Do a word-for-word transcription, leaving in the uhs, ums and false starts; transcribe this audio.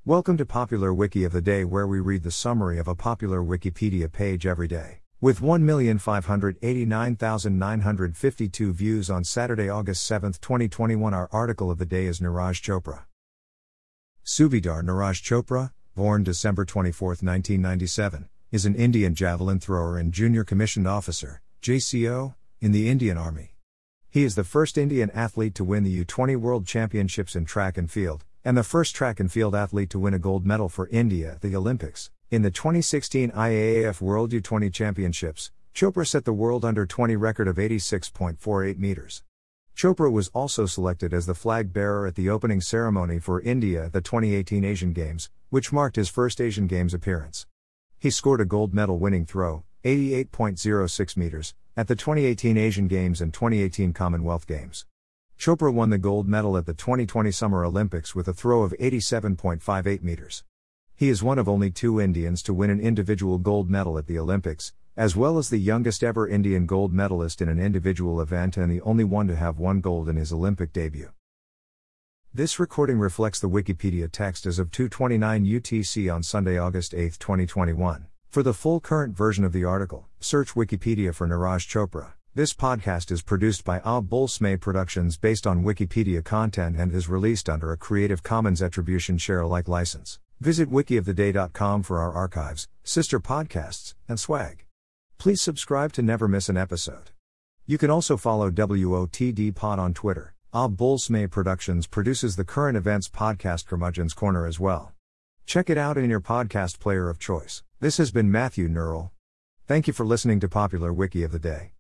Welcome to Popular Wiki of the Day, where we read the summary of a popular Wikipedia page every day. With one million five hundred eighty-nine thousand nine hundred fifty-two views on Saturday, August seventh, twenty twenty-one, our article of the day is Neeraj Chopra. Subedar Neeraj Chopra, born December twenty-fourth, nineteen ninety-seven, is an Indian javelin thrower and junior commissioned officer, J C O, in the Indian Army. He is the first Indian athlete to win the U twenty World Championships in track and field, and the first track and field athlete to win a gold medal for India at the Olympics. In the twenty sixteen I A A F World U twenty Championships, Chopra set the world under twenty record of eighty-six point four eight meters. Chopra was also selected as the flag bearer at the opening ceremony for India at the twenty eighteen Asian Games, which marked his first Asian Games appearance. He scored a gold medal winning throw, eighty-eight point zero six meters, at the twenty eighteen Asian Games and twenty eighteen Commonwealth Games. Chopra won the gold medal at the twenty twenty Summer Olympics with a throw of eighty-seven point five eight meters. He is one of only two Indians to win an individual gold medal at the Olympics, as well as the youngest ever Indian gold medalist in an individual event and the only one to have won gold in his Olympic debut. This recording reflects the Wikipedia text as of two twenty-nine U T C on Sunday, August eighth, twenty twenty-one. For the full current version of the article, search Wikipedia for Neeraj Chopra. This podcast is produced by A Bolsme Productions based on Wikipedia content and is released under a Creative Commons Attribution Share Alike license. Visit wiki of the day dot com for our archives, sister podcasts, and swag. Please subscribe to never miss an episode. You can also follow W O T D Pod on Twitter. A Bolsme Productions produces the current events podcast Curmudgeon's Corner as well. Check it out in your podcast player of choice. This has been Matthew Neural. Thank you for listening to Popular Wiki of the Day.